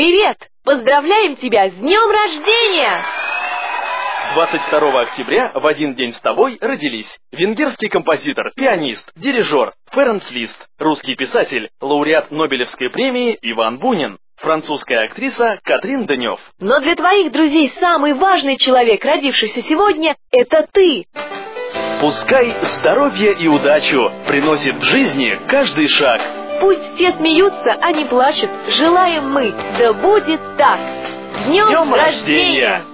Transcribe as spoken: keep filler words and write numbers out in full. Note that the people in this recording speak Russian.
Привет! Поздравляем тебя с днем рождения! двадцать второго октября в один день с тобой родились венгерский композитор, пианист, дирижер Ференц Лист, русский писатель, лауреат Нобелевской премии Иван Бунин, французская актриса Катрин Денев. Но для твоих друзей самый важный человек, родившийся сегодня, это ты! Пускай здоровье и удачу приносит в жизни каждый шаг. Пусть все смеются, а не плачут. Желаем мы, да будет так! С днем, Днем рождения! рождения!